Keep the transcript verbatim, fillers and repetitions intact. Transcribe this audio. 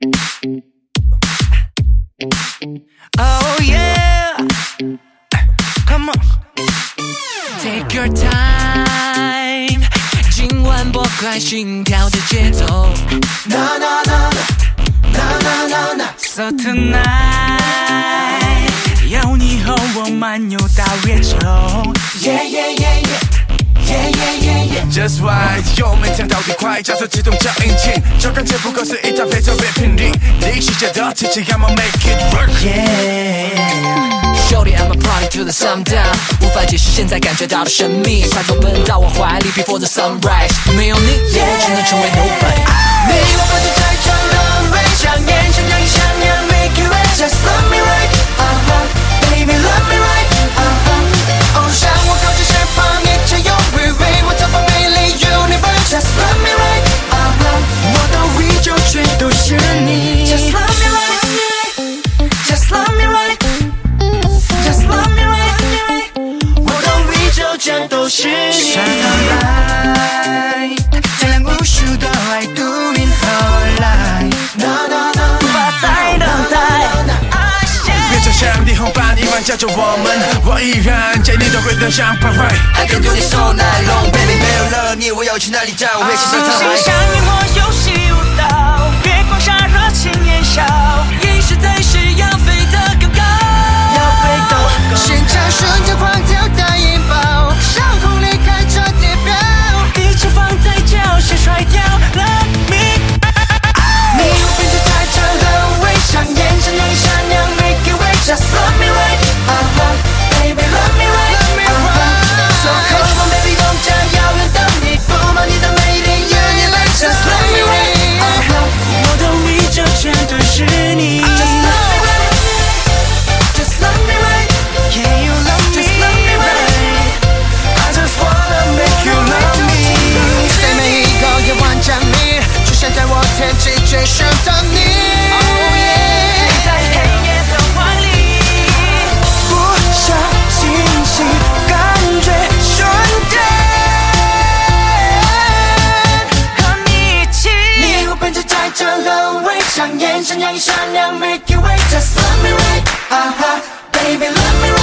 Oh yeah, come on, take your time， 今晚拨快心跳的节奏。No no no no no no no So tonight， 要你和我漫游到月球。Yeah yeah yeah yeah。Yeah, yeah, yeah, yeah. Just right， 油门降到最快，加速启动叫引擎，就感觉不过是一台非常别频率，你世界的奇迹 ，I'ma make it work。 Yeah， Shorty I'ma party to the sundown， 无法解释现在感觉到的神秘，快投奔到我怀里 ，before the sunrise。没有你，我只能成为 nobody。你我不是太长了，微想念，想让你想念 ，make you right，just love me right，uh-huh，baby love me right，uh-huh，哦，向我靠近身旁，一切有。Just love me right， uh-huh， 我的宇宙全都是你。Just love me right， Just love me right， Just love me right， 我的宇宙全都是你。闪来，照亮无数的爱，独饮何来 ？No no no， 无法再等待。 别再像霓虹般一般叫着我们，我依然见你都会登上徘徊。 I can do this all night long，baby， 没有了你，我要去哪里找？我会骑上沧海。心上萤火，游戏舞蹈，月光下热情燃烧，意识在是要飞得更高，要飞得更高。现场瞬间狂跳大引爆，上空离开这地表，一切放在脚下甩掉了你。你我变得太长了，微想眼神让你闪亮 ，make it right，just love me right，uh-huh，baby love me right，uh-huh，so come on baby， 公车遥远等你，不怕你的美丽越你来 ，just love me right，uh-huh，我的宇宙全都是你 ，just love me right，just love me right，can you love me，just love me right，I just wanna make you love me， 在每一个夜晚降临，出现在我天际最深的你。想眼神让你闪亮 ，make you wait，just love me right，uh-huh，baby love me right。